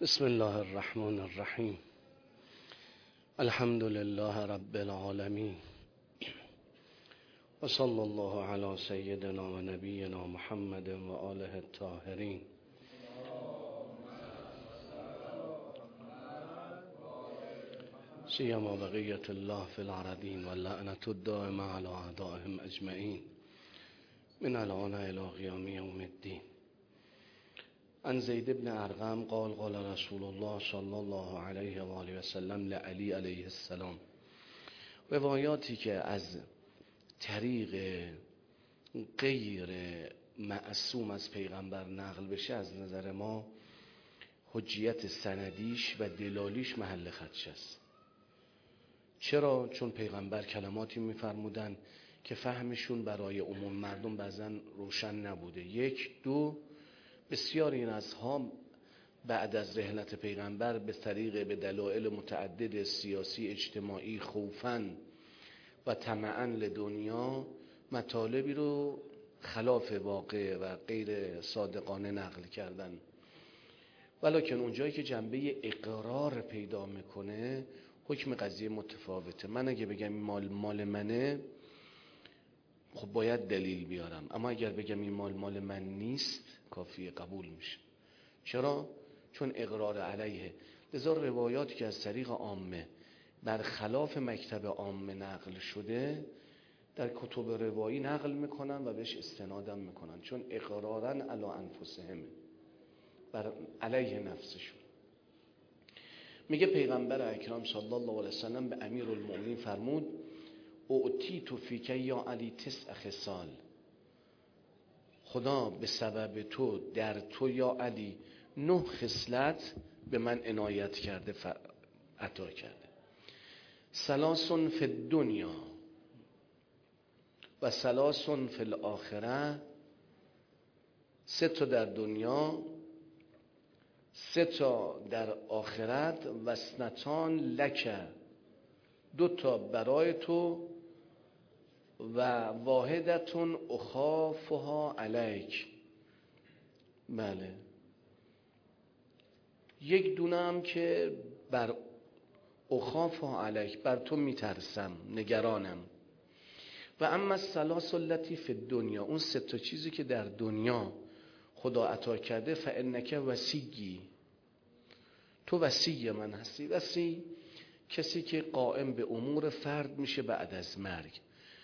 بسم الله الرحمن الرحیم. الحمد لله رب العالمین و صلی الله علی سیدنا و نبینا محمد و آله الطاهرین. سیما بقیة الله فی الارضین و لعنة الدائمة علی اعدائهم اجمعین من الان الی قیام یوم الدین. عن زید بن ارقم قال قال رسول الله صلی الله علیه و آله و سلم لعلی علیه السلام. روایاتی که از طریق غیر معصوم از پیغمبر نقل بشه از نظر ما حجیت سندیش و دلالیش محل خدش است. چرا؟ چون پیغمبر کلماتی میفرمودن که فهمشون برای عموم مردم بعضا روشن نبوده. یک، دو، بسیاری این ازها بعد از رحلت پیغمبر به طریق به دلایل متعدد سیاسی اجتماعی خوفاً و طمعاً لدنیا مطالبی رو خلاف واقع و غیر صادقانه نقل کردن، ولکن اونجایی که جنبه اقرار پیدا میکنه حکم قضیه متفاوته. من اگه بگم این مال منه خب باید دلیل بیارم، اما اگر بگم این مال من نیست کافیه، قبول میشه. چرا؟ چون اقرار علیه. لذا روایاتی که از طریق عامه برخلاف مکتب عامه نقل شده در کتب روایی نقل میکنن و بهش استنادم میکنن، چون اقرارن علی انفسهم، بر علیه نفسشون. میگه پیغمبر اکرم صلی الله علیه وسلم به امیرالمؤمنین فرمود اعطیت فیک یا علی 9 خصال. خدا به سبب تو در تو یا علی 9 خصلت به من عنایت کرده، عطا کرده. 3 فی الدنیا و 3 فی الاخره. 3 تا در دنیا، 3 تا در آخرت. و 2 لک، 2 تا برای تو. و 1 اخافها علیک. بله، 1 دونه هم که بر اخافها علیک، بر تو میترسم، نگرانم. و اما 3 التی فی الدنیا، اون 3 تا چیزی که در دنیا خدا عطا کرده، فانک وصی، تو وصی من هستی. وصی کسی که قائم به امور فرد میشه بعد از مرگ.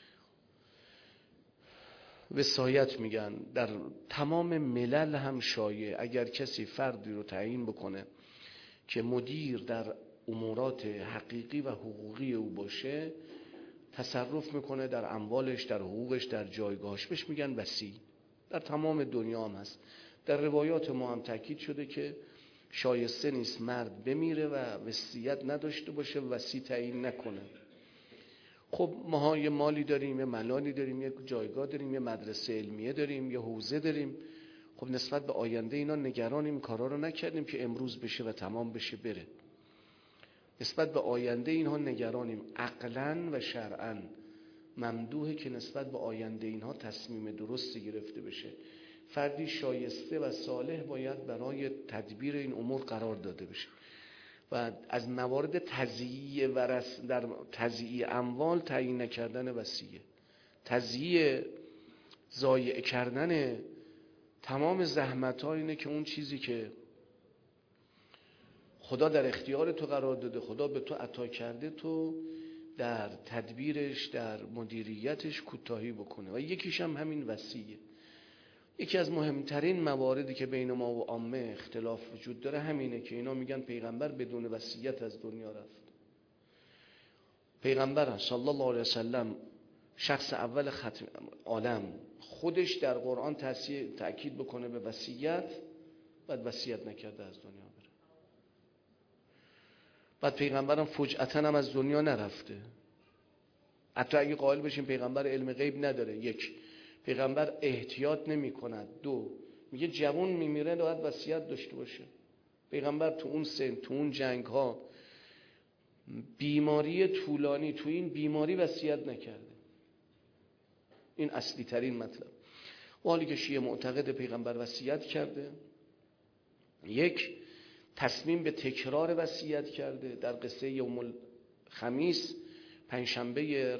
وصایت میگن در تمام ملل هم شایع. اگر کسی فردی رو تعیین بکنه که مدیر در امورات حقیقی و حقوقی او باشه، تصرف میکنه در اموالش، در حقوقش، در جایگاهش، بهش میگن وصی. در تمام دنیا هم هست. در روایات ما هم تاکید شده که شایسته نیست مرد بمیره و وصیت نداشته باشه، وصی تعیین نکنه. خب ما یه مالی داریم، یه ملالی داریم، یه جایگاه داریم، یه مدرسه علمیه داریم، یه حوزه داریم. خب نسبت به آینده اینا نگرانیم، کارا رو نکردیم که امروز بشه و تمام بشه بره. نسبت به آینده اینها نگرانیم. عقلاً و شرعاً ممدوحه که نسبت به آینده اینها تصمیم درستی گرفته بشه. فردی شایسته و صالح باید برای تدبیر این امور قرار داده بشه و از موارد تضییع در تضییع اموال تعیین نکردن وصیه، تضییع، ضایع کردن تمام زحمت ها اینه که اون چیزی که خدا در اختیار تو قرار داده، خدا به تو عطا کرده، تو در تدبیرش، در مدیریتش کوتاهی بکنه. و یکیش هم همین وصیه. یکی از مهمترین مواردی که بین ما و عامه اختلاف وجود داره همینه که اینا میگن پیغمبر بدون وصیت از دنیا رفت. پیغمبر صلی الله علیه وسلم شخص اول ختم عالم خودش در قرآن تأکید بکنه به وصیت، بعد وصیت نکرده از دنیا بره. بعد پیغمبرم فجأتاً هم از دنیا نرفته. حتی اگه قائل بشیم پیغمبر علم غیب نداره، 1، پیغمبر احتیاط نمی کند. 2، میگه جوان میمیره باید وصیت داشته باشه. پیغمبر تو اون سن، تو اون جنگ ها، بیماری طولانی، تو این بیماری وصیت نکرده. این اصلی ترین مطلب. و حالی که شیعه معتقد پیغمبر وصیت کرده، 1، تصمیم به تکرار وصیت کرده. در قصه یوم الخمیس، پنجشنبه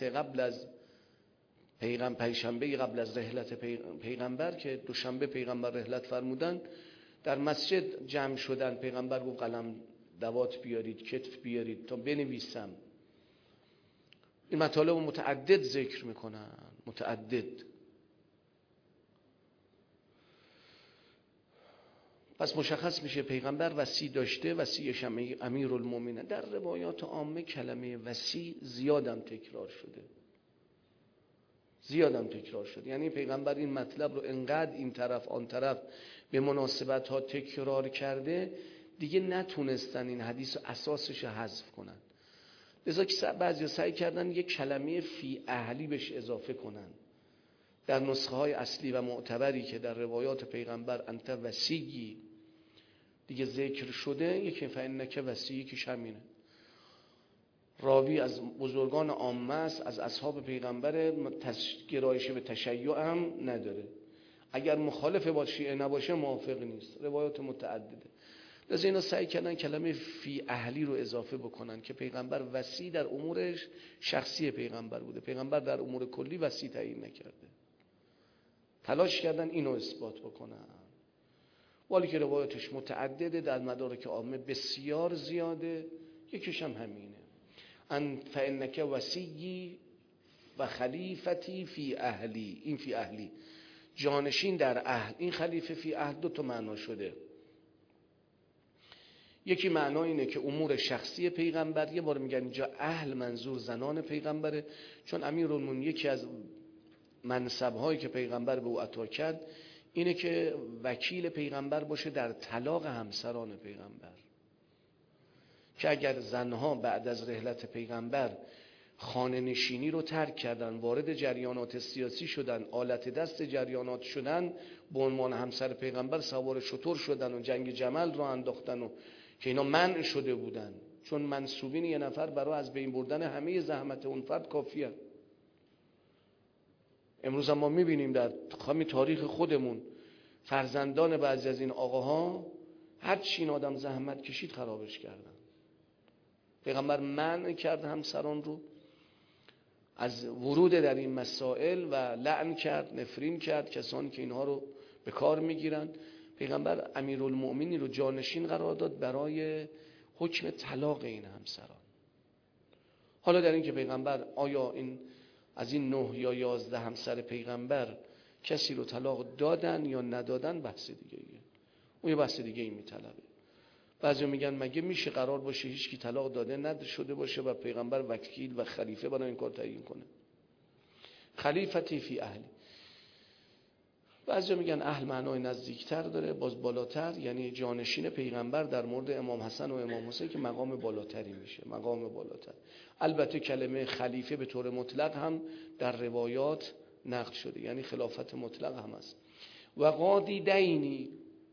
قبل از رحلت پیغمبر که دوشنبه پیغمبر رحلت فرمودن، در مسجد جمع شدن. پیغمبر گفت قلم دوات بیارید، کتف بیارید تا بنویسم. این مطالب متعدد ذکر میکنن، متعدد. پس مشخص میشه پیغمبر وصی داشته، وصیش امیرالمومنین. در روایات عامه کلمه وصی زیادم تکرار شده. یعنی پیغمبر این مطلب رو انقدر این طرف آن طرف به مناسبت ها تکرار کرده، دیگه نتونستن این حدیث رو اساسش حذف کنن. لذا که بعضی سعی کردن یک کلمه فی اهلی بهش اضافه کنن. در نسخه های اصلی و معتبری که در روایات پیغمبر انت وصی دیگه ذکر شده، یکی فإنک وصی، یکیش همینه. راوی از بزرگان عامه است، از اصحاب پیغمبر، گرایش به تشیع هم نداره. اگر مخالف با شیعه نباشه موافق نیست. روایات متعدده. لذا اینا سعی کردن کلمه فی اهلی رو اضافه بکنن که پیغمبر وصی در امورش شخصی پیغمبر بوده، پیغمبر در امور کلی وصی تعیین نکرده. تلاش کردن اینو اثبات بکنن، ولی که روایاتش متعدده، در مدارک عامه بسیار زیاده. یکیش هم همینه، ان فانک وصی و خلیفتی فی اهلی. این فی اهلی جانشین در اهل، این خلیفه فی اهل دو تا معنا شده. یکی معنا اینه که امور شخصی پیغمبر، یه بار میگن اینجا اهل منظور زنان پیغمبره، چون امیرالمومنین یکی از منصب‌هایی که پیغمبر به او عطا کرد اینه که وکیل پیغمبر باشه در طلاق همسران پیغمبر، که اگر زنها بعد از رحلت پیغمبر خانه نشینی رو ترک کردن، وارد جریانات سیاسی شدن، آلت دست جریانات شدن، به عنوان همسر پیغمبر سوار شتر شدن و جنگ جمل رو انداختن و که اینا منع شده بودن، چون منسوبین یه نفر برای از بین بردن همه زحمت اون فرد کافیه. امروز ما میبینیم در همین تاریخ خودمون فرزندان بعضی از این آقاها هر چی این آدم زحمت کشید خرابش کردن. پیغمبر منع کرد همسران رو از ورود در این مسائل و لعن کرد، نفرین کرد کسانی که اینها رو به کار میگیرن. پیغمبر امیرالمؤمنین رو جانشین قرار داد برای حکم طلاق این همسران. حالا در این که پیغمبر آیا این از این 9 یا 11 همسر پیغمبر کسی رو طلاق دادن یا ندادن بحث دیگه ایه. اون یه بحث دیگه ای میطلبه. بعضی میگن مگه میشه قرار باشه هیچ کی طلاق داده نشده باشه و پیغمبر وکیل و خلیفه برای این کار تعیین کنه؟ خلیفتی فی اهلی. بعضی میگن اهل معنای نزدیکتر داره، باز بالاتر، یعنی جانشین پیغمبر در مورد امام حسن و امام حسین که مقام بالاتری میشه، مقام بالاتر. البته کلمه خلیفه به طور مطلق هم در روایات نقل شده، یعنی خلافت مطلق هم است. و قاضی دینی،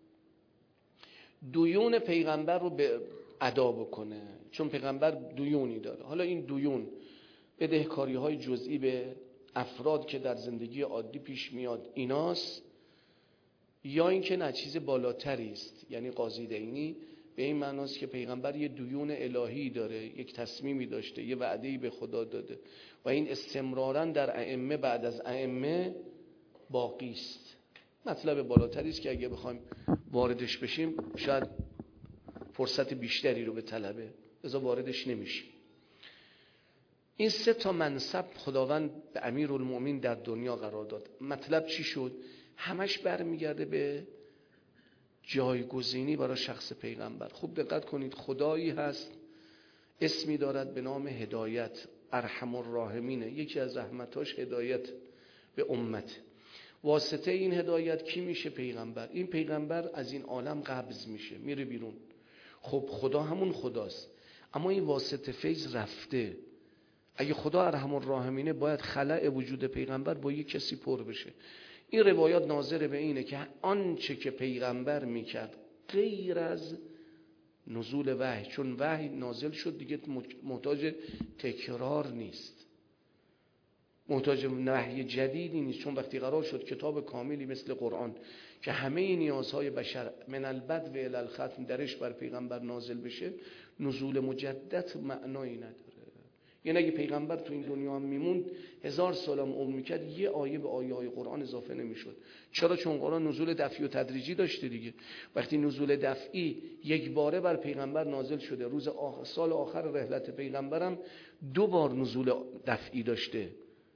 دیون پیغمبر رو به ادا بکنه، چون پیغمبر دیونی داره. حالا این دیون بدهکاری های جزئی به افراد که در زندگی عادی پیش میاد ایناست، یا اینکه نه چیز بالاتری است. یعنی قاضی دینی به این معناست که پیغمبر یه دیون الهی داره، یک تصمیمی داشته، یه وعده‌ای به خدا داده و این استمرارا در ائمه بعد از ائمه باقی است. مطلب بالاتری است که اگه بخوایم واردش بشیم شاید فرصت بیشتری رو به طلبه، لذا واردش نمیشیم. این 3 منصب خداوند به امیرالمومنین در دنیا قرار داد. مطلب چی شد؟ همش برمیگرده به جایگزینی برای شخص پیغمبر. خوب دقت کنید، خدایی هست اسمی دارد به نام هدایت، ارحم الراحمینه. یکی از رحمتاش هدایت به امت. واسطه این هدایت کی میشه؟ پیغمبر. این پیغمبر از این عالم قبض میشه، میره بیرون. خب خدا همون خداست، اما این واسطه فیض رفته. اگه خدا ارحم الراحمینه باید خلأ وجود پیغمبر با یک کسی پر بشه. این روایات ناظر به اینه که آنچه که پیغمبر میکرد غیر از نزول وحی، چون وحی نازل شد دیگه محتاج تکرار نیست. محتاج وحی جدیدی نیست، چون وقتی قرار شد کتاب کاملی مثل قرآن که همه نیازهای بشر من البدء الی الختم درش بر پیغمبر نازل بشه، نزول مجدد معنایی نداره. یعنی اگه پیغمبر تو این دنیا هم میموند 1000 سال هم عمر میکرد، یه آیه به آیه های قرآن اضافه نمیشد. چرا؟ چون قرآن نزول دفعی و تدریجی داشته دیگه. وقتی نزول دفعی یک باره بر پیغمبر نازل شده، روز سال آخر رحلت پیغمبرم 2 بار نزول دفعی داشته.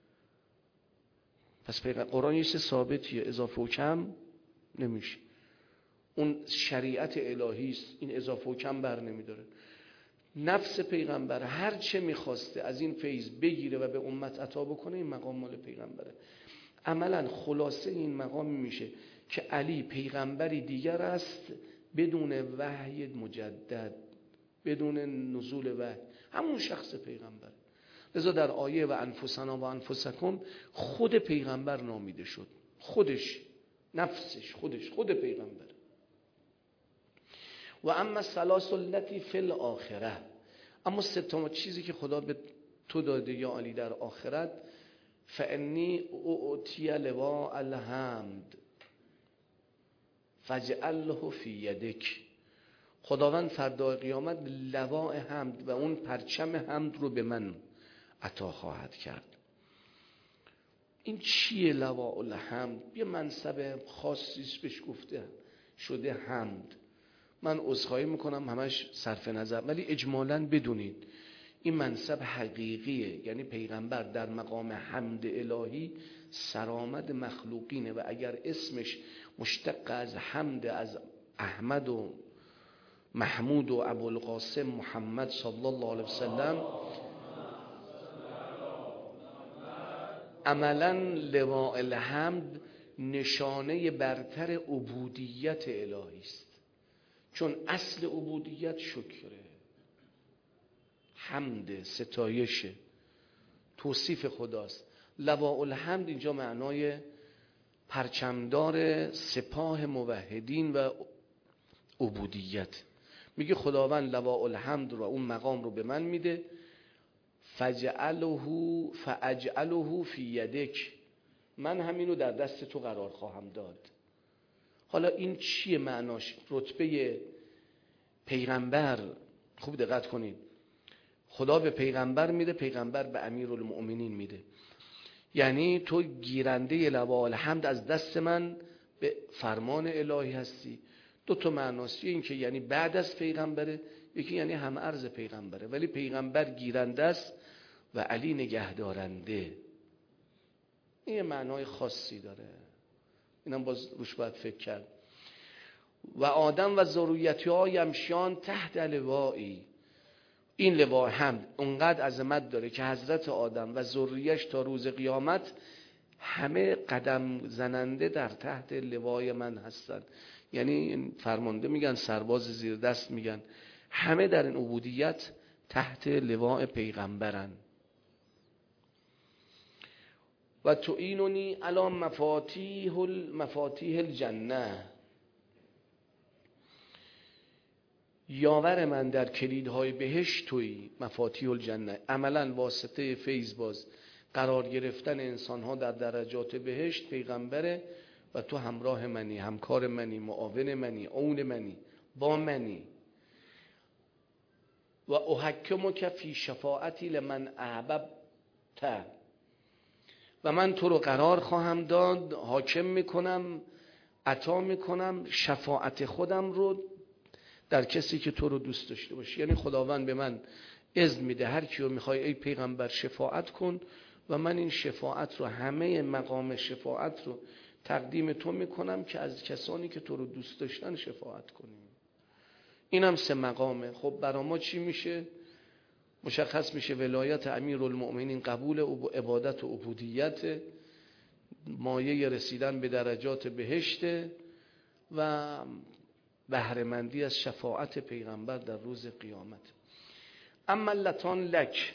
پس قرآن یه چیز ثابتیه، اضافه و کم نمیشه. اون شریعت الهی است، این اضافه و کم بر نمیداره. نفس پیغمبر هر چه میخواسته از این فیض بگیره و به امت عطا بکنه، این مقام مال پیغمبره. عملا خلاصه این مقام میشه که علی پیغمبری دیگر است بدون وحی مجدد، بدون نزول وحی، همون شخص پیغمبر. لذا در آیه و انفسنا و انفسکم خود پیغمبر نامیده شد، خودش، نفسش، خود پیغمبر. و اما الثلاث التي فی الاخره، اما 3 چیزی که خدا به تو داده یا علی در آخرت، فانی اعطی لواء الحمد فاجعله فی یدک، خداوند فردا قیامت لواء حمد و اون پرچم حمد رو به من عطا خواهد کرد. این چیه لواء الحمد؟ یه منصب خاصیش بهش گفته شده حمد. من عذرخواهی میکنم همش صرف نظر، ولی اجمالاً بدونید این منصب حقیقیه. یعنی پیغمبر در مقام حمد الهی سرآمد مخلوقینه و اگر اسمش مشتق از حمد، از احمد و محمود و ابوالقاسم محمد صلی الله علیه وسلم، عملاً لواء الحمد نشانه برتر عبودیت الهی است. چون اصل عبودیت شکره، حمد، ستایشه، توصیف خداست. لواء الحمد اینجا معنای پرچمدار سپاه موحدین و عبودیت. میگه خداوند لواء الحمد رو، اون مقام رو به من میده، فاجعله فی یدک، من همینو در دست تو قرار خواهم داد. حالا این چیه معناش؟ رتبه پیغمبر، خوب دقت کنید، خدا به پیغمبر میده، پیغمبر به امیرالمؤمنین میده. یعنی تو گیرنده لواء الحمد از دست من به فرمان الهی هستی. 2 معناست، این که یعنی بعد از پیغمبره، یکی یعنی هم عرض پیغمبره، ولی پیغمبر گیرنده است و علی نگهدارنده. این معنای خاصی داره، اینم باز روش باید فکر کرد. و آدم و ذریت‌ها یمشیان تحت لوایی، این لواء حمد اونقدر عظمت داره که حضرت آدم و ذریش تا روز قیامت همه قدم زننده در تحت لوای من هستن. یعنی فرمانده میگن، سرباز زیر دست میگن، همه در این عبودیت تحت لواء پیغمبرن. و تعیننی علی مفاتیح الجنه، یاور من در کلیدهای بهشت تویی. مفاتیح الجنه عملا واسطه فیض باز قرار گرفتن انسانها در درجات بهشت پیغمبره و تو همراه منی، همکار منی، معاون منی، عون منی، با منی. و احکمک فی شفاعتی لمن احببت، و من تو رو قرار خواهم داد، حاکم میکنم، عطا میکنم شفاعت خودم رو در کسی که تو رو دوست داشته باشه. یعنی خداوند به من اذن میده هر کیو میخوای ای پیغمبر شفاعت کن و من این شفاعت رو، همه مقام شفاعت رو تقدیم تو میکنم که از کسانی که تو رو دوست داشتن شفاعت کنیم. اینم 3 مقامه. خب برای ما چی میشه؟ مشخص میشه ولایت امیرالمؤمنین، قبول عبادت و عبودیت، مایه رسیدن به درجات بهشت و بهره‌مندی از شفاعت پیغمبر در روز قیامت. اما اللتان لک،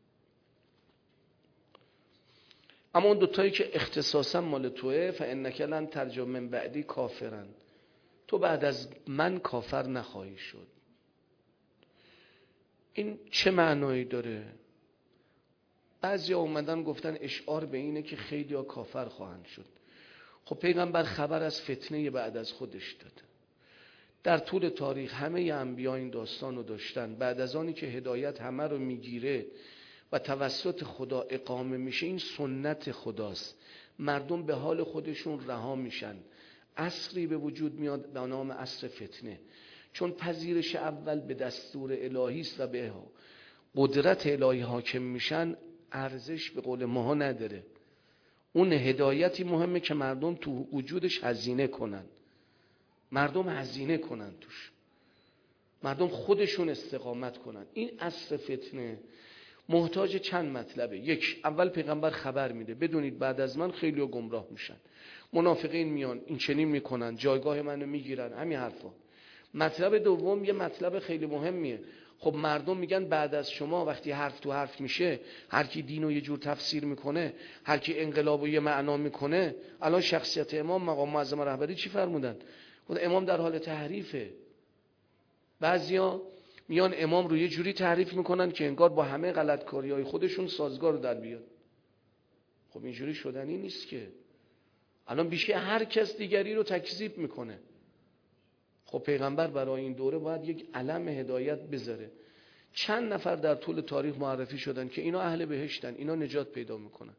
اما اون 2 که اختصاصا مال توه، فانک لن ترجع من بعدی کافرن، تو بعد از من کافر نخواهی شد. این چه معنایی داره؟ بعضی اومدن گفتن اشعار به اینه که خیلی ها کافر خواهند شد. خب پیغمبر خبر از فتنه بعد از خودش داده. در طول تاریخ همه انبیا این داستان رو داشتن. بعد از آنی که هدایت همه رو میگیره و توسط خدا اقامه میشه، این سنت خداست، مردم به حال خودشون رها میشن. عصری به وجود میاد به نام عصر فتنه، چون پذیرش اول به دستور الهی است و به قدرت الهی حاکم میشن، ارزش به قول ماها نداره. اون هدایتی مهمه که مردم تو وجودش هزینه کنن، مردم هزینه کنن توش، مردم خودشون استقامت کنن. این عصر فتنه محتاج چند مطلبه. یک، اول پیغمبر خبر میده بدونید بعد از من خیلی گمراه میشن، منافقین میان این چنین میکنن، جایگاه منو میگیرن، همین حرفا. مطلب دوم یه مطلب خیلی مهمیه. خب مردم میگن بعد از شما وقتی حرف تو حرف میشه، هر کی دینو یه جور تفسیر میکنه، هر کی انقلابو یه معنا میکنه. الان شخصیت امام مقام معظم رهبری چی فرمودن؟ خود امام در حال تحریفه. بعضیا میان امام رو یه جوری تعریف میکنن که انگار با همه غلطکاری‌های خودشون سازگار در بیاد. خب اینجوری شدنی نیست که. الان بیشه هر کس دیگری رو تکذیب میکنه. خب پیغمبر برای این دوره باید یک علم هدایت بذاره. چند نفر در طول تاریخ معرفی شدن که اینا اهل بهشتن، اینا نجات پیدا میکنن.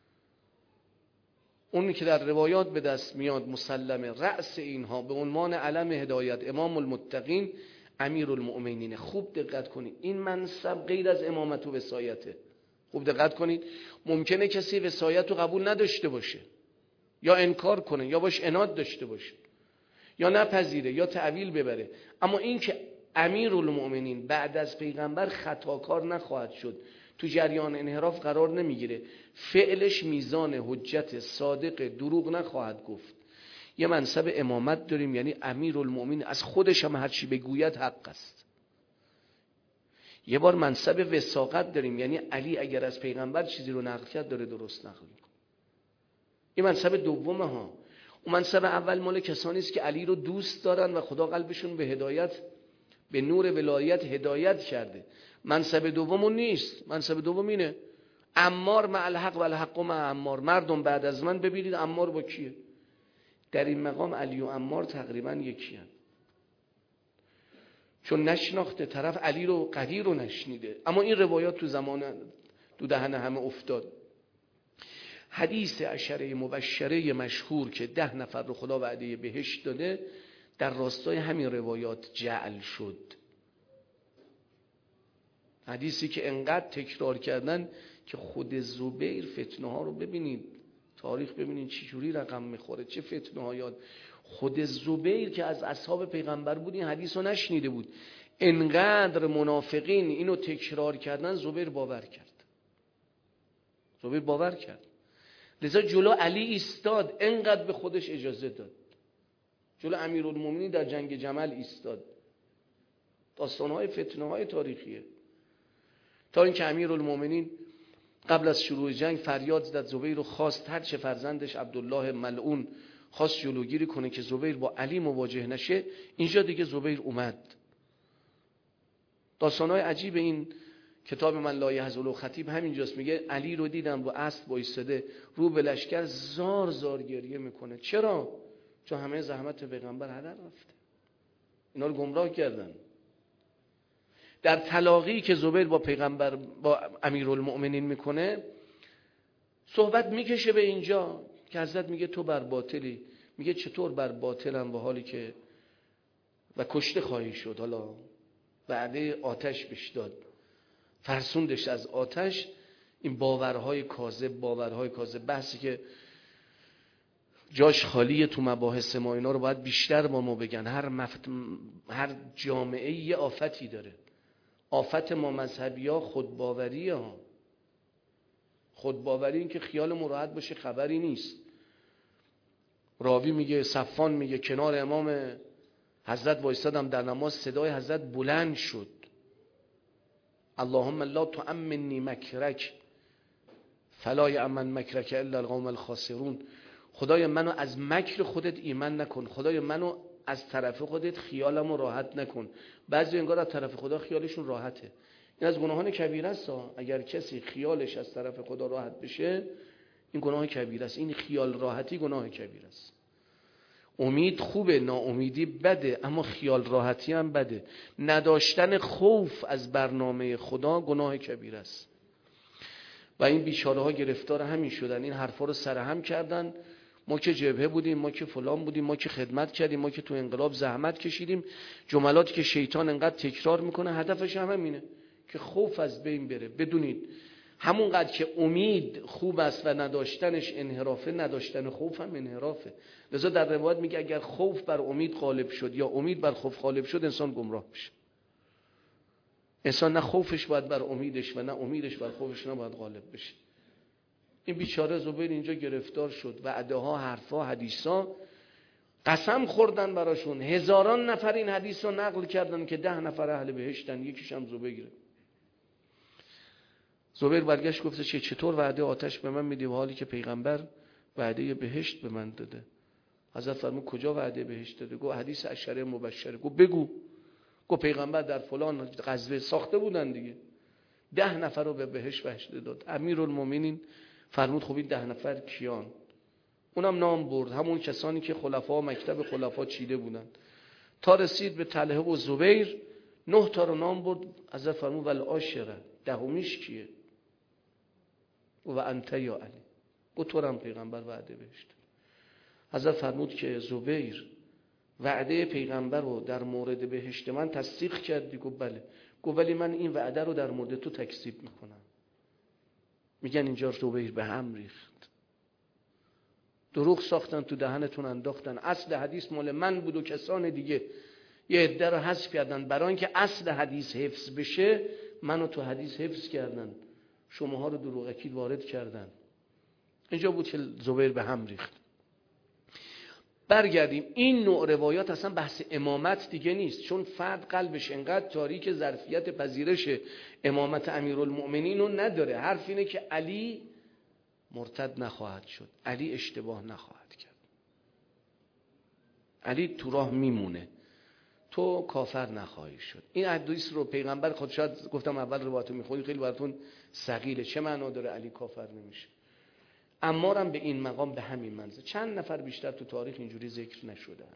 اونی که در روایات به دست میاد مسلمه، رأس اینها به عنوان علم هدایت امام المتقین امیرالمؤمنین. خوب دقت کنید، این منصب غیر از امامت و وصایته. خوب دقت کنید، ممکنه کسی وصایت رو قبول نداشته باشه، یا انکار کنه، یا باش عناد داشته باشه، یا نپذیره، یا تعویل ببره. اما این که امیرالمؤمنین بعد از پیغمبر خطاکار نخواهد شد، تو جریان انحراف قرار نمیگیره، فعلش میزان حجت صادق، دروغ نخواهد گفت. یه منصب امامت داریم، یعنی امیرالمؤمنین از خودش هم هر چی بگوید حق است. یه بار منصب وثاقت داریم، یعنی علی اگر از پیغمبر چیزی رو نقل کرد داره درست نقل میکنه. این منصب دومه ها. اون منصب اول مال کسانی است که علی رو دوست دارن و خدا قلبشون به هدایت، به نور ولایت هدایت کرده. منصب دومون نیست. منصب دوم اینه عمار مع الحق و الحق مع عمار. مردم بعد از من ببینید عمار با کیه. در این مقام علی و عمار تقریبا یکی هستند، چون نشناخته طرف علی رو، قدیر رو نشنیده. اما این روایات تو زمان تو دهن همه افتاد. حدیث عشره مبشره مشهور که 10 نفر رو خدا وعده بهشت داده، در راستای همین روایات جعل شد. حدیثی که انقدر تکرار کردن که خود زبیر فتنه ها رو ببینید، تاریخ ببینید چی جوری رقم میخوره، چه فتنه ها یاد. خود زبیر که از اصحاب پیغمبر بود این حدیث رو نشنیده بود، انقدر منافقین اینو تکرار کردن، زبیر باور کرد. زبیر باور کرد. لذا جلو علی ایستاد، انقدر به خودش اجازه داد. جلو امیرالمومنین در جنگ جمل ایستاد. داستان‌های فتنه‌های تاریخیه. تا اینکه امیرالمومنین قبل از شروع جنگ فریاد زد، زبیر رو خواست، هر چه فرزندش عبدالله ملعون خواست جلوگیری کنه که زبیر با علی مواجه نشه. اینجا دیگه زبیر اومد. داستان‌های عجیب این کتاب من لا یحزل خطیب همینجاست. میگه علی رو دیدم رو اسب وایساده، رو به لشکر زار زار گریه میکنه. چرا؟ چون همه زحمت پیغمبر هدر رفته، اینا رو گمراه کردن. در تلاقی که زبیر با پیغمبر، با امیرالمؤمنین میکنه، صحبت میکشه به اینجا که حضرت میگه تو بر باطلی. میگه چطور بر باطلم با حالی که و کشته خواهی شد. حالا وعده آتش بهش داد، فرسوندش از آتش. این باورهای کاذب، بحثی که جاش خالیه تو مباحث ما، اینا رو باید بیشتر با ما بگن. هر جامعه یه آفتی داره. آفت ما مذهبی ها خودباوری ها. خودباوری این که خیال مراحت باشه خبری نیست. راوی میگه، صفان میگه کنار امام حضرت وایسادم در نماز، صدای حضرت بلند شد، اللهم لا تؤمنی مکرک فلا یأمن مکرک الا القوم الخاسرون. خدای منو از مکر خودت ایمن نکن، خدای منو از طرف خودت خیالمو راحت نکن. بعضی انگار از طرف خدا خیالشون راحته، این از گناهان کبیره است. اگر کسی خیالش از طرف خدا راحت بشه این گناه کبیره است. این خیال راحتی گناه کبیره است. امید خوبه، ناامیدی بده، اما خیال راحتی هم بده. نداشتن خوف از برنامه خدا گناه کبیره است. و این بیچاره ها گرفتار همین شدن. این حرفا رو سرهم کردن. ما که جبهه بودیم، ما که فلان بودیم، ما که خدمت کردیم، ما که تو انقلاب زحمت کشیدیم. جملاتی که شیطان انقدر تکرار میکنه هدفش هم همینه که خوف از بین بره. بدونید همونقدر که امید خوب است و نداشتنش انحرافه، نداشتن خوف هم انحرافه. لذا در روایت میگه اگر خوف بر امید غالب شد یا امید بر خوف غالب شد انسان گمراه میشه. انسان نه خوفش باید بر امیدش و نه امیدش بر خوفش نباید غالب بشه. این بیچاره زبیر اینجا گرفتار شد. وعده ها، حرفا، حدیثا قسم خوردن براشون. هزاران نفر این حدیث رو نقل کردن که 10 نفر اهل بهشتن، یکیش هم زبیره. زبیر برگشت گفته چطور وعده آتش به من میدی و حالی که پیغمبر وعده بهشت به من داده؟ حضرت فرمود کجا وعده بهشت داده؟ گفت حدیث عشره مبشره. گفت بگو. گفت پیغمبر در فلان غزوه ساخته بودن دیگه، 10 نفر رو به بهشت داد. امیرالمومنین فرمود خب این 10 نفر کیان؟ اونم نام برد، همون کسانی که خلفا مکتب خلفا چیده بودن. تا رسید به طلحه و زبیر 9 تا رو نام برد. حضرت فرمود والعاشره، دهمیش کیه؟ و انت یا علی. گفت تو هم پیغمبر وعده بهشت. حضرت فرمود که زبیر وعده پیغمبر رو در مورد بهشت من تصدیق کردی؟ گفت بله. گفت ولی من این وعده رو در مورد تو تکذیب میکنم. میگن اینجا زبیر به هم ریخت. دروغ ساختن تو دهنتون انداختن. اصل حدیث مال من بود و کسان دیگه. یه عده رو حذف کردن برای اینکه اصل حدیث حفظ بشه. منو تو حدیث حفظ کردن، شماها رو دروغکی وارد کردن. اینجا بود که زبیر به هم ریخت. برگردیم. این نوع روایات اصلا بحث امامت دیگه نیست، چون فرد قلبش انقدر تاریک ظرفیت پذیرش امامت امیرالمؤمنین رو نداره. حرف اینه که علی مرتد نخواهد شد، علی اشتباه نخواهد کرد، علی تو راه میمونه، تو کافر نخواهی شد. این حدیث رو پیغمبر خود، شاید گفتم اول روایتو میخونید خیلی براتون ثقیله، چه معنا داره علی کافر نمیشه؟ عمارم به این مقام به همین منزله. چند نفر بیشتر تو تاریخ اینجوری ذکر نشدن.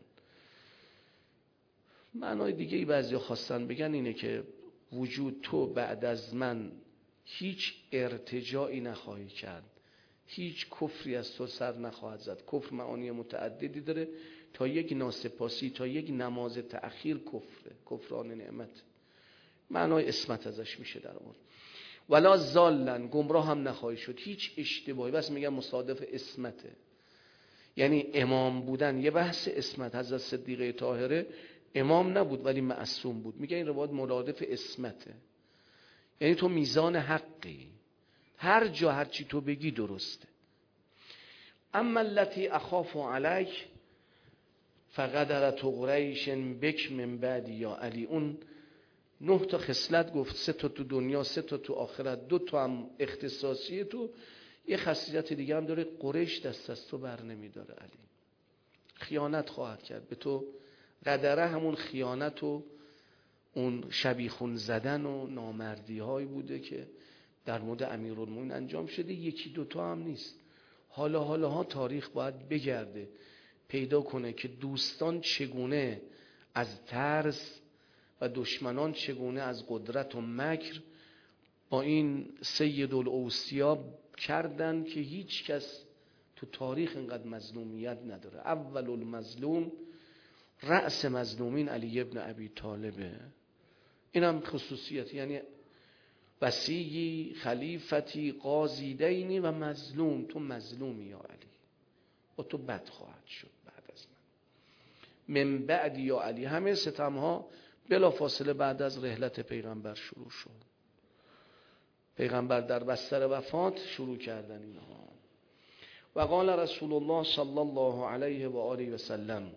معنای دیگه ای بعضیا خواستن بگن اینه که وجود تو بعد از من هیچ ارتجاعی نخواهی کرد، هیچ کفری از تو سر نخواهد زد. کفر معانی متعددی داره، تا یک ناسپاسی، تا یک نماز تأخیر کفره، کفران نعمت. معنای اسمت ازش میشه در آورد. ولا زالن، گمراه هم نخواهی شد، هیچ اشتباهی. بس میگم مصادف اسمته، یعنی امام بودن یه بحث اسمت. حضرت صدیقه طاهره امام نبود ولی معصوم بود. میگه این روایت مرادف اسمته، یعنی تو میزان حقی، هر جا هر چی تو بگی درسته. اما التی اخاف علیک فقدرت قریش بک من بعد یا علی. اون 9 تا خصلت گفت، 3 تا تو دنیا، 3 تا تو آخرت، 2 تا هم اختصاصی تو. یه خاصیت دیگه هم داره، قریش دست از تو بر نمیداره علی. خیانت خواهد کرد به تو. قدره همون خیانت و اون شبیخون زدن و نامردی هایی بوده که در مورد امیرالمومنین انجام شده. 1 2 تا هم نیست. حالا تاریخ باید بگرده پیدا کنه که دوستان چگونه از ترس و دشمنان چگونه از قدرت و مکر با این سید الاوصیا کردن که هیچ کس تو تاریخ اینقدر مظلومیت نداره. اول المظلوم، رأس مظلومین علی ابن ابی طالبه. این هم خصوصیت، یعنی وصی خلیفتی قاضی دینی و مظلوم. تو مظلومی یا علی، و تو بد خواهد شد بعد از من بعد یا علی. همه ستمها بلا فاصله بعد از رحلت پیغمبر شروع شد. پیغمبر در بستر وفات شروع کردن اینها. و قال رسول الله صلی الله علیه و آله و سلم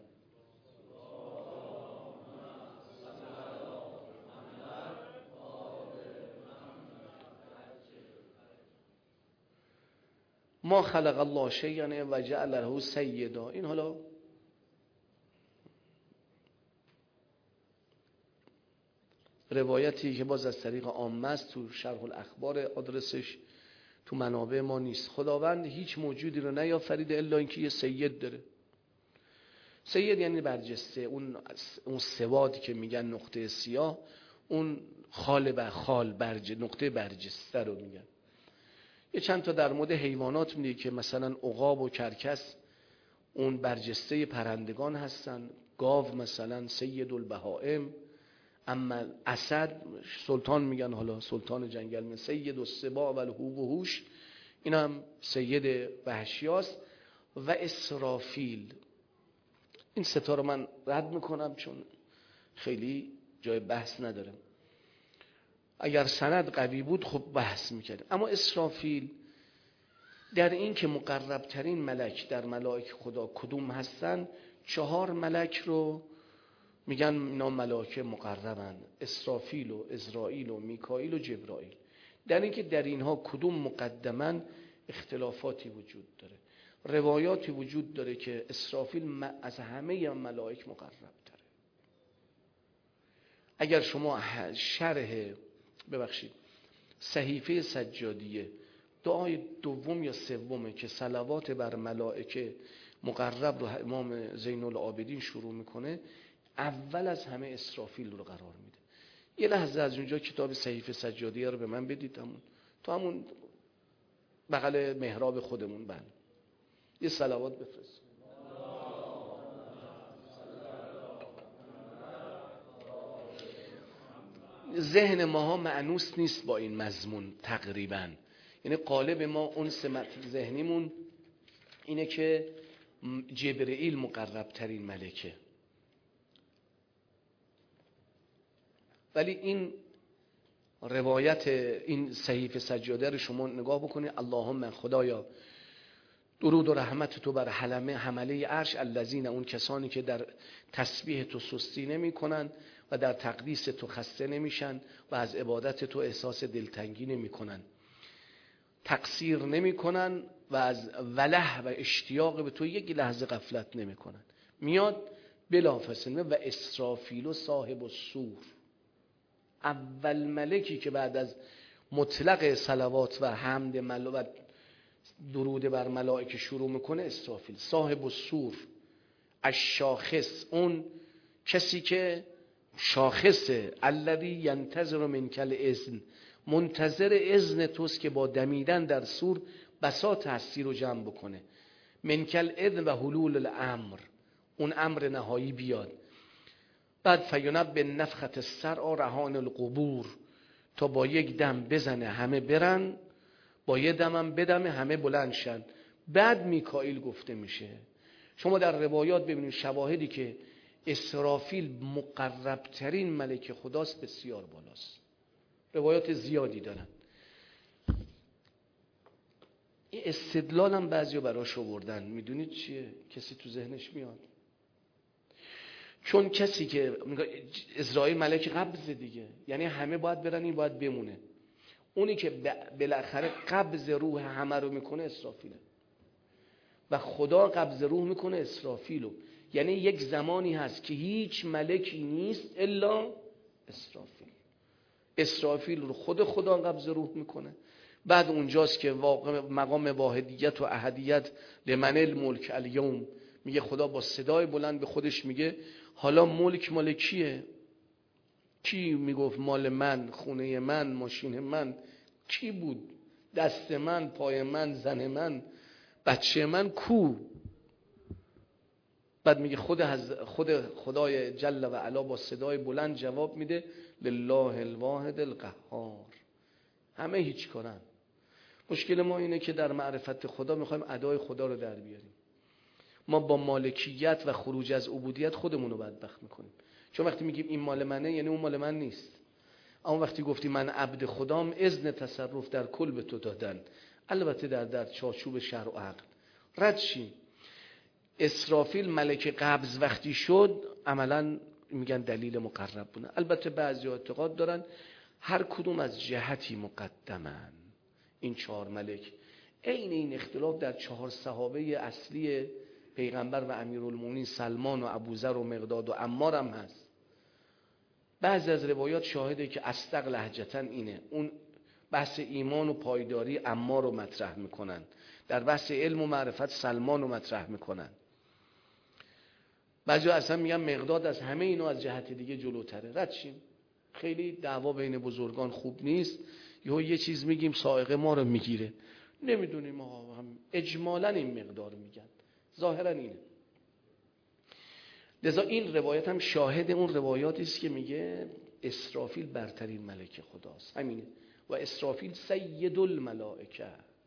ما خلق الله شیئا و جعل له سیدا. این حالا روایتی که باز از طریق عامه است، تو شرح الاخبار آدرسش تو منابع ما نیست. خداوند هیچ موجودی رو نیافریده الا اینکه یه سید داره. سید یعنی برجسته، اون سوادی که میگن نقطه سیاه، اون نقطه برجسته رو میگن. یه چند تا در مورد حیوانات میگه که مثلا عقاب و کرکس اون برجسته پرندگان هستن، گاو مثلا سید البهائم، اما اسد سلطان میگن، حالا سلطان جنگل میگن سید السباع و الهوش، این هم سید وحشیاست. و اسرافیل، این ستا رو من رد میکنم چون خیلی جای بحث نداره. اگر سند قوی بود خب بحث میکرد. اما اسرافیل در این که مقرب ترین ملک در ملائک خدا کدوم هستن، 4 ملک رو میگن اینا ملائکه مقربن: اسرافیل و ازرائیل و میکائیل و جبرائیل. در این که در اینها کدوم مقدمن اختلافاتی وجود داره. روایاتی وجود داره که اسرافیل از همه ملائک مقرب تره. اگر شما صحیفه سجادیه دعای دوم یا سومه که صلوات بر ملائکه مقرب رو امام زین العابدین شروع میکنه، اول از همه اسرافیل رو قرار میده. یه لحظه از اونجا کتاب صحیفه سجادیه رو به من بدید، همون بغل محراب خودمون یه صلوات بفرست. ذهن ماها مأنوس نیست با این مضمون تقریبا، یعنی قالب ما اون سمت ذهنیمون اینه که جبرئیل مقرب ترین ملکه. ولی این روایت این صحیفه سجاده رو شما نگاه بکنید: اللهم خدایا درود و رحمت تو بر حمله عرش الذین، اون کسانی که در تسبیح تو سستی نمی کنن و در تقدیس تو خسته نمیشن و از عبادت تو احساس دلتنگی نمی کنن، تقصیر نمی کنن و از وله و اشتیاق به تو یک لحظه غفلت نمی کنن. میاد بلافاصله: و اسرافیل و صاحب الصور. اول ملکی که بعد از مطلق صلوات و حمد و درود بر ملائکه شروع میکنه اسرافیل. صاحب الصور، الشاخص، اون کسی که شاخصه، الذی ینتظر منک الاذن، منتظر اذن توست که با دمیدن در صور بساط هستی رو جمع بکنه. منک الاذن و حلول الامر، اون امر نهایی بیاد. بعد فینبه نفخت الصرع رهان القبور، تا با یک دم بزنه همه برن، با یه دمم بدمه همه بلند شن. بعد میکائیل گفته میشه. شما در روایات ببینید شواهدی که اسرافیل مقرب ترین ملک خداست بسیار بالاست، روایات زیادی دارن. این استدلال هم بعضیا براش آوردن. میدونید چیه؟ کسی تو ذهنش میاد؟ چون کسی که اسرائیل ملک قبض دیگه، یعنی همه باید برن، این باید بمونه. اونی که بالاخره قبض روح همه رو میکنه اسرافیله و خدا قبض روح میکنه اسرافیلو. یعنی یک زمانی هست که هیچ ملکی نیست الا اسرافیل. اسرافیل رو خدا قبض روح میکنه. بعد اونجاست که مقام واحدیت و احدیت لمن الملک الیوم، میگه خدا با صدای بلند به خودش میگه حالا ملک مال کیه؟ کی میگفت مال من، خونه من، ماشین من؟ کی بود؟ دست من، پای من، زن من، بچه من کو؟ بعد میگه خدای جل و علا با صدای بلند جواب میده لله الواحد القهار. همه هیچ کارن. مشکل ما اینه که در معرفت خدا میخوایم ادای خدا رو در بیاریم. ما با مالکیت و خروج از عبودیت خودمون رو بدبخت میکنیم. چون وقتی میگیم این مال منه یعنی اون مال من نیست. اما وقتی گفتی من عبد خدام، اذن تصرف در کل به تو دادن، البته در چارچوب شرع و عقل. رد شیم. اسرافیل ملک قبض وقتی شد عملا میگن دلیل مقرب بونه. البته بعضی اعتقاد دارن هر کدوم از جهتی مقدمن. این 4 ملک عین این اختلاف در 4 صحابه اصلی پیغمبر و امیرالمومنین سلمان و ابوذر و مقداد و عمار هم هست. بعضی از روایات شاهده که اصدق لهجتن اینه. اون بحث ایمان و پایداری عمار رو مطرح میکنن، در بحث علم و معرفت سلمان رو مطرح میکنن. بعضی اصلا میگن مقداد از همه اینا از جهت دیگه جلوتره. رد شیم، خیلی دعوا بین بزرگان خوب نیست. یه چیز میگیم سائقه ما رو میگیره، نمیدونیم آقا، هم اجمالا این مقدار میگن، ظاهرا اینه. لذا این روایت هم شاهد اون روایاتی است که میگه اسرافیل برترین ملک خداست، همینه. و اسرافیل سید الملائکه،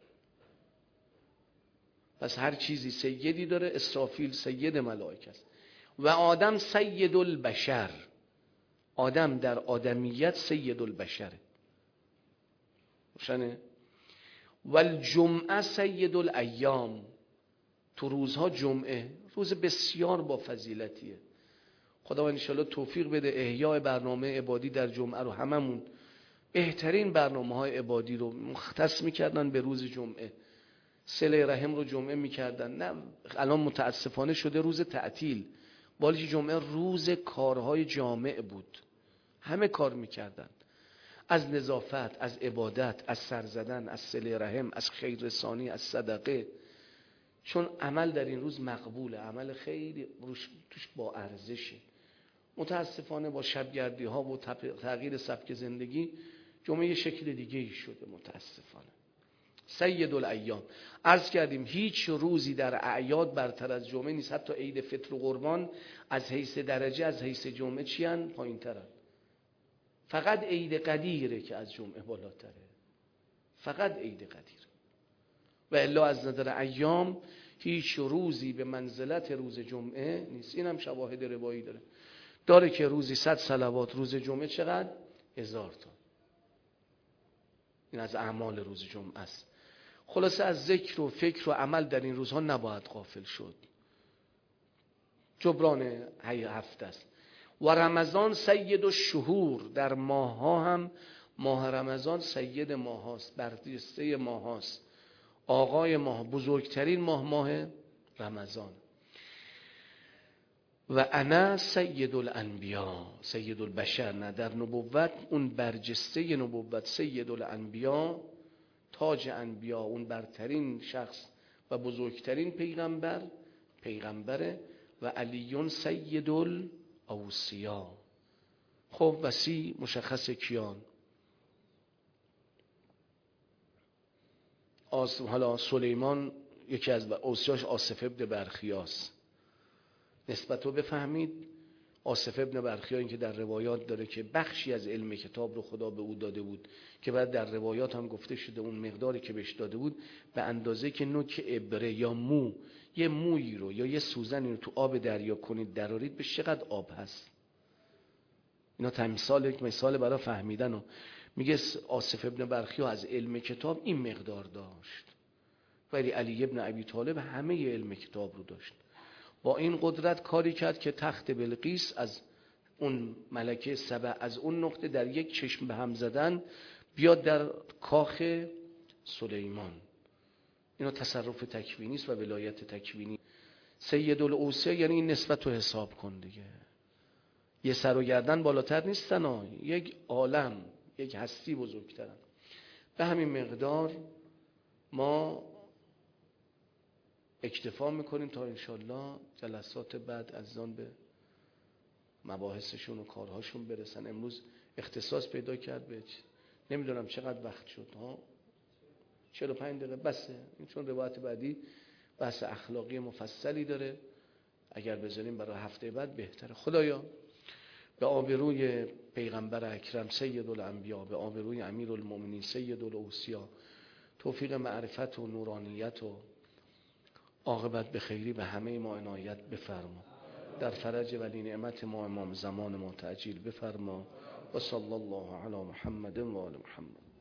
پس هر چیزی سیدی داره، اسرافیل سید ملائکه است. و آدم سید البشر، آدم در آدمیت سید البشره، روشنه. و الجمعه سید الایام، تو روزها جمعه روز بسیار با فضیلتیه. خدا انشالله توفیق بده احیاء برنامه عبادی در جمعه رو هممون بهترین برنامه های عبادی رو مختص میکردن به روز جمعه، صله رحم رو جمعه میکردن. نه الان متاسفانه شده روز تعطیل، ولی جمعه روز کارهای جامع بود، همه کار میکردن، از نظافت، از عبادت، از سر زدن، از صله رحم، از خیر رسانی، از صدقه. چون عمل در این روز مقبوله، عمل خیلی توش با ارزشه. متاسفانه با شبگردی ها و تغییر سبک زندگی جمعه یه شکل دیگه ای شده متاسفانه. سید الایام، عرض کردیم هیچ روزی در اعیاد برتر از جمعه نیست. حتی عید فطر و قربان از حیث درجه از حیث جمعه چیان؟ پایین ترن. فقط عید قدیره که از جمعه بالاتره، فقط عید قدیر. و الا از نظر ایام هیچ روزی به منزلت روز جمعه نیست. این هم شواهد روایی داره که روزی 100 صلوات، روز جمعه چقدر؟ 1000 تا. این از اعمال روز جمعه است. خلاصه از ذکر و فکر و عمل در این روزها نباید غافل شد، جبران هفته است. و رمضان سید الشهور، در ماه ها هم ماه رمضان سید ماه هاست، برجسته ماه هاست، آقای ماه، بزرگترین ماه رمضان. و انا سید الانبیا، سید البشر، نه در نبوت اون برجسته نبوت، سید الانبیا، تاج انبیا، اون برترین شخص و بزرگترین پیغمبره. و علیون سید الاوصیا. خب وصی مشخص کیان؟ حالا سلیمان یکی از اوصیاش آصف ابن برخیاست. نسبت رو بفهمید. آصف ابن برخیا این که در روایات داره که بخشی از علم کتاب رو خدا به او داده بود که بعد در روایات هم گفته شده اون مقداری که بهش داده بود به اندازه که نوک ابره یا مو، یه مویی رو یا یه سوزنی رو تو آب دریا کنید درارید به چقدر آب هست. اینا مثال برای فهمیدن. و میگه آصف ابن برخیا از علم کتاب این مقدار داشت، ولی علی ابن ابی طالب همه علم کتاب رو داشت. با این قدرت کاری کرد که تخت بلقیس از اون ملکه سبع از اون نقطه در یک چشم به هم زدن بیاد در کاخ سلیمان. اینا تصرف تکوینی است و ولایت تکوینی. سید الاوصیا یعنی این نسبت رو حساب کن دیگه. یه سر و گردن بالاتر نیستن ها، یک عالم، یک هستی بزرگترن. به همین مقدار ما اکتفا میکنیم تا انشالله جلسات بعد از آن به مباحثشون و کارهاشون برسن. امروز اختصاص پیدا کرد به نمیدونم چقدر وقت شد ها، 45 دقیقه بسه. این چون روایت بعدی بحث اخلاقی مفصلی داره، اگر بذاریم برای هفته بعد بهتره. خدایا به آبروی پیغمبر اکرم سید الانبیا، به آبروی امیر المؤمنین سید الاوصیا، توفیق معرفت و نورانیت و عاقبت به خیری به همه ما عنایت بفرما. در فرج ولی نعمت ما امام زمان ما تعجیل بفرما. و صلی الله علی محمد و آل محمد.